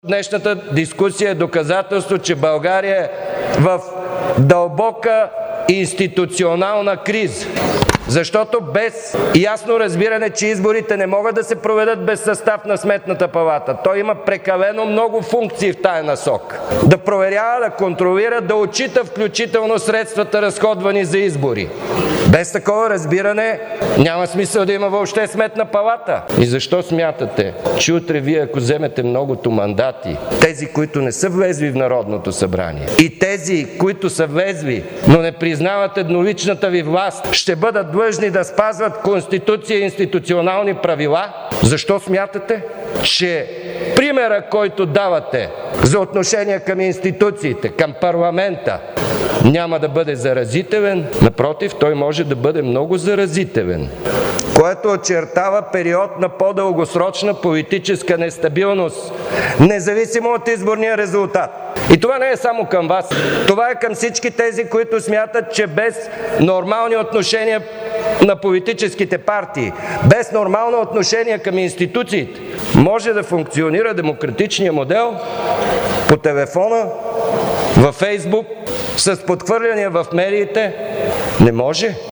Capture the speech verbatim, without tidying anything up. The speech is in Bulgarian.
Днешната дискусия е доказателство, че България е в дълбока институционална криза. Защото без ясно разбиране, че изборите не могат да се проведат без състав на Сметната палата. Той има прекалено много функции в тая насока. Да проверява, да контролира, да отчита включително средствата, разходвани за избори. Без такова разбиране няма смисъл да има въобще Сметна палата. И защо смятате, че утре вие, ако вземете многото мандати, тези, които не са влезли в Народното събрание, и тези, които са влезли, но не признават едноличната ви власт, ще бъдат длъжни да спазват Конституция и институционални правила? Защо смятате, че примера, който давате за отношение към институциите, към парламента, няма да бъде заразителен? Напротив, той може да бъде много заразителен, което очертава период на по-дългосрочна политическа нестабилност, независимо от изборния резултат. И това не е само към вас. Това е към всички тези, които смятат, че без нормални отношения на политическите партии, без нормално отношение към институциите, може да функционира демократичния модел по телефона, във Фейсбук, с подхвърляния в медиите. Не може.